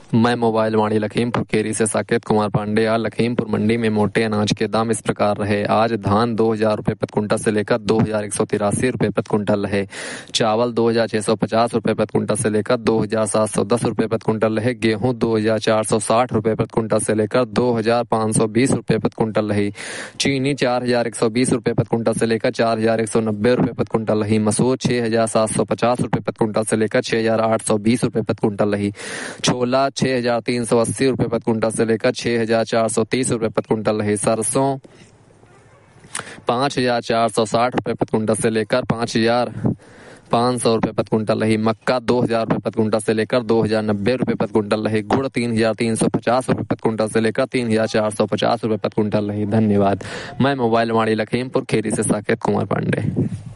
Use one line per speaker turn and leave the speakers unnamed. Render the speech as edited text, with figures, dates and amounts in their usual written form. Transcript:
मैं मोबाइल वाणी लखीमपुर खेरी से साकेत कुमार पांडे। आज लखीमपुर मंडी में मोटे अनाज के दाम इस प्रकार रहे। आज धान 2,000 रुपए प्रति कुंटल से लेकर 2,183 रुपए प्रति कुंटल रहे। चावल 2,650 रुपए प्रति कुंटल से लेकर 2,710 रुपए प्रति कुंटल रहे। गेहूं 2,460 रुपए प्रति कुंटल से लेकर 2,520 रुपए प्रति कुंटल रही। चीनी 4,120 रुपए प्रति कुंटल से लेकर 4,190 रुपए प्रति कुंटल रही। मसूर 6,750 रुपए प्रति कुंटल से लेकर 6,820 रुपए प्रति कुंटल रही। छोला 6,380 रुपए प्रति कुंटल से लेकर 6,430 रुपए प्रति कुंटल रही। सरसों 5,460 रुपए प्रति कुंटल से लेकर 5,500 रुपए प्रति कुंटल रही। मक्का 2,000 रुपए प्रति कुंटल से लेकर 2,090 रुपए प्रति कुंटल रही। गुड़ 3,350 रुपए प्रति कुंटल से लेकर 3,450 रुपए प्रति कुंटल रही। धन्यवाद। मैं मोबाइल वाणी लखीमपुर खेरी से साकेत कुमार पांडे।